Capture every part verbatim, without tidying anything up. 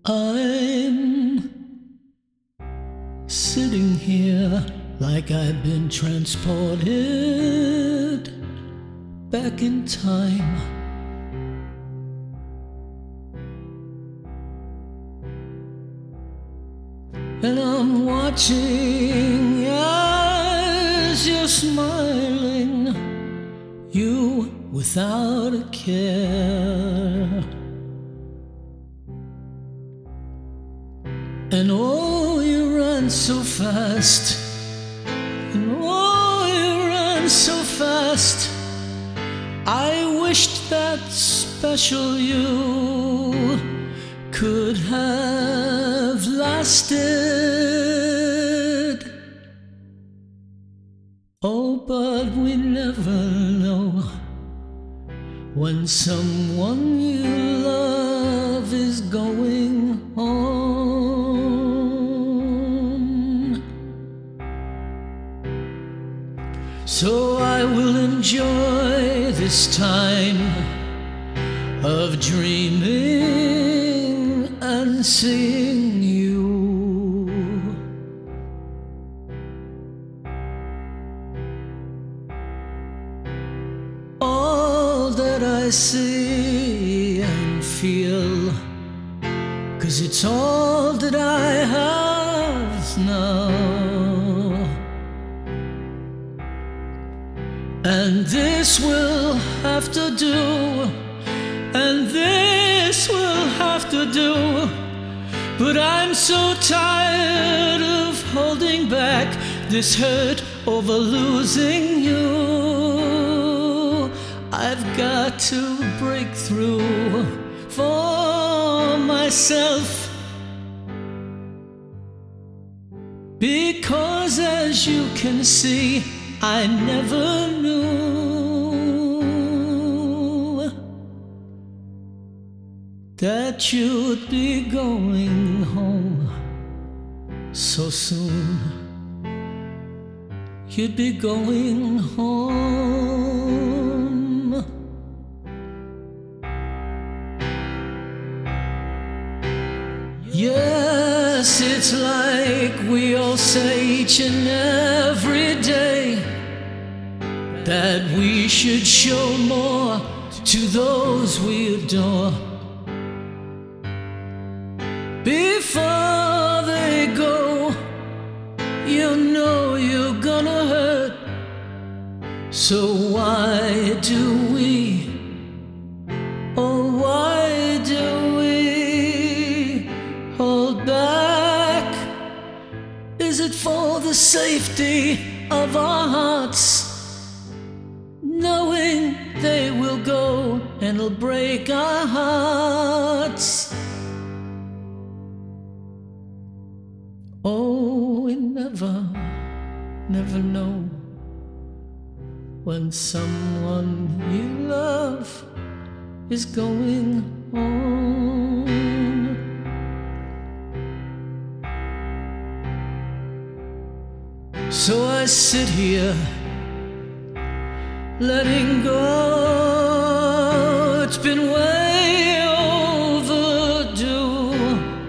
I'm sitting here like I've been transported back in time. And I'm watching as you're smiling, you without a care. And oh, you run so fast, and oh, you run so fast. I wished that special you could have lasted. Oh, but we never know when someone you love is going home. So I will enjoy this time of dreaming and seeing you. All that I see and feel, 'cause it's all that I have now. And this will have to do, and this will have to do. But I'm so tired of holding back this hurt over losing you. I've got to break through for myself, because as you can see, I never knew that you'd be going home so soon. You'd be going home. Yes, it's like we all say each and every day that we should show more to those we adore before they go. You know you're gonna hurt, so why do we, oh why do we hold back? Is it for the safety of our hearts, knowing they will go and it'll break our hearts? Oh, we never, never know when someone you love is going home. So I sit here letting go. It's been way overdue.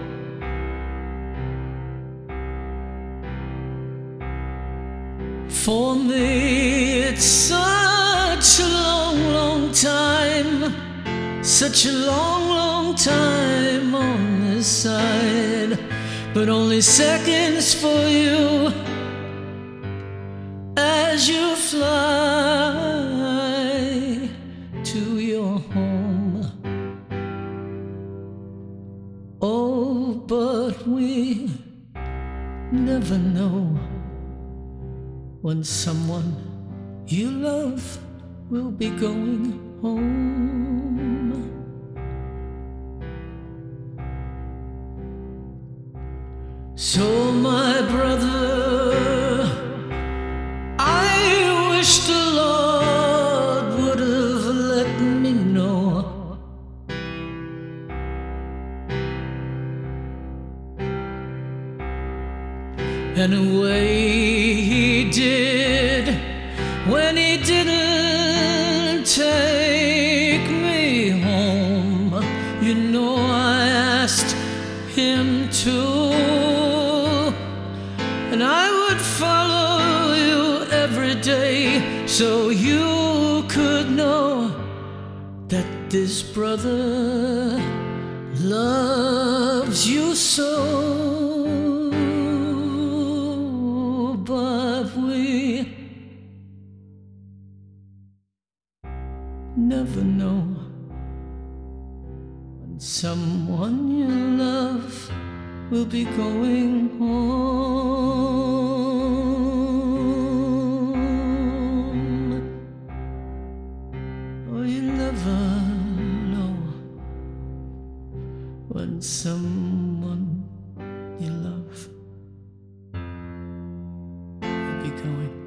For me, it's such a long, long time, such a long, long time on this side, but only seconds for you as you fly to your home. Oh, but we never know when someone you love will be going home. So my brother, I wish the Lord would have let me know in a way he did when he didn't take me home. You know I asked so you could know that this brother loves you so. But we never know when someone you love will be going home. Oh, you never know when someone you love will be going